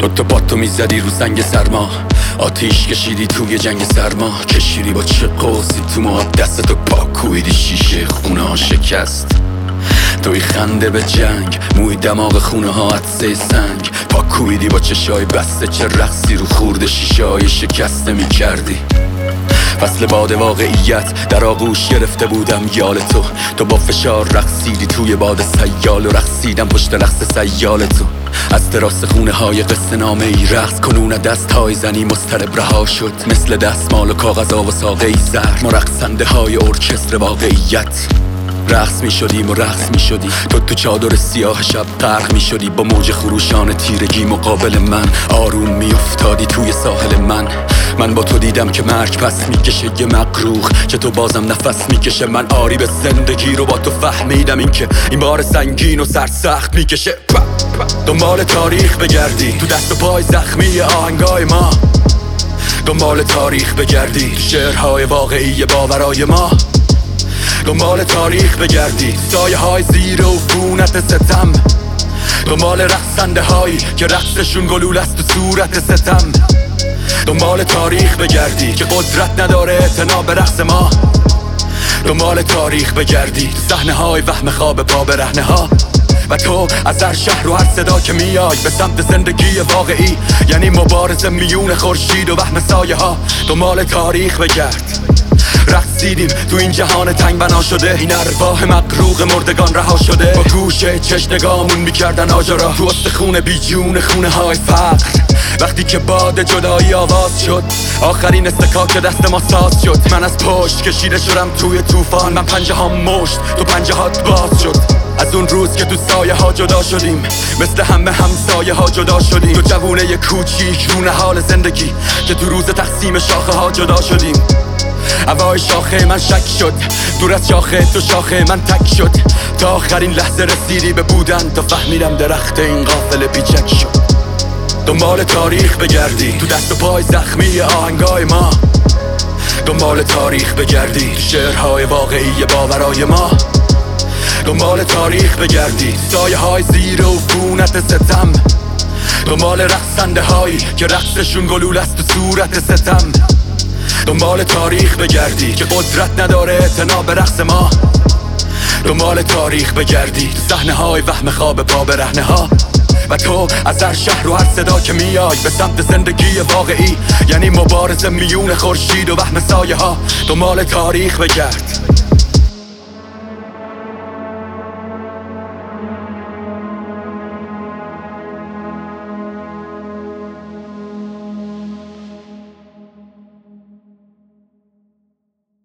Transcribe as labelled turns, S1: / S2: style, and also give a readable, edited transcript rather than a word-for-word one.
S1: با تو میزدی رو سنگ سرما، آتیش کشیدی توی جنگ سرما، کشیدی با چه قوسی تو ما، دستتو پاکویدی شیشه خونه ها شکست. توی خنده به جنگ، موی دماغ خونه ها عطسه سنگ، پاکویدی با چشای بسته، چه رقصی رو خورده شیشه های شکسته میکردی. فصل باد واقعیت در آغوش گرفته بودم یال تو با فشار رقصیدی توی باد سیال و رقصیدم پشت رقص سیال تو. از تراس خونه های قصه نامه ای رقص کنون دست های زنی مضطرب رها شد، مثل دستمال و کاغذا و ساقه ای زهر، ما رقصنده های ارکستر واقعیت. رقص می شدیم و رقص می شدی تو چادر سیاه شب غرق می شدی، با موج خروشان تیرگی مقابل من آروم می افتادی توی ساحل من با تو دیدم که مرگ پس می کشه یه مقروخ، چه تو بازم نفس می کشه. من آری به زندگی رو با تو فهمیدم، این که این بار سنگین و سرسخت می کشه. دنبال تاریخ بگردی تو دست و پای زخمی آهنگای ما، دنبال تاریخ بگردی تو شعرهای واقعی باورای ما، دنبال تاریخ بگردی سایه های زیر عفونت ستم، دنبال رقصنده هایی که رقصشون گلول است تو صورت ستم، دنبال تاریخ بگردی که قدرت نداره اعتنا به رقص ما، دنبال تاریخ بگردی تو صحنه های وهم خواب پا برهنه ها. و تو از هر شهر و هر صدا که میای به سمت زندگی واقعی، یعنی مبارزه میون خورشید و وهم سایه ها، دنبال تاریخ بگرد. رقصیدیم تو این جهان تنگ بنا شده، این ارواح مغروق مردگان رها شده، با گوشه چش نگامون میکردن آجرا تو استخونه بی جون خونه های فقر. وقتی که باد جدایی آواز شد، آخرین استکاک دست ما ساز شد، من از پشت کشیده شدم توی طوفان، من پنجه ها مشت تو پنجه هات باز شد. از اون روز که تو سایه ها جدا شدیم، مثل همه همسایه ها جدا شدیم، تو جوونه کوچیک رو نهال زندگی که تو روز تقسیم شاخه ها جدا شدیم. هوای شاخه من شک شد، دور از شاخه تو شاخه من تک شد، تا آخرین لحظه رسیدی به بودن، تا فهمیدم درخت این قافله بیچک شد. دنبال تاریخ بگردی تو دست و پای زخمی آهنگای ما، دنبال تاریخ بگردی تو شعرهای واقعی باورای ما، دنبال تاریخ بگردی سایه های زیر عفونت ستم، دنبال رقصنده هایی که رقصشون گلول است تو صورت ستم، دنبال تاریخ بگردی که قدرت نداره اعتنا به رقص ما، دنبال تاریخ بگردی تو صحنه های وهم خواب پا برهنه ها. و تو از هر شهر و هر صدا که میای به سمت زندگی واقعی، یعنی مبارزه میون خورشید و وهم سایه ها، دنبال تاریخ بگرد.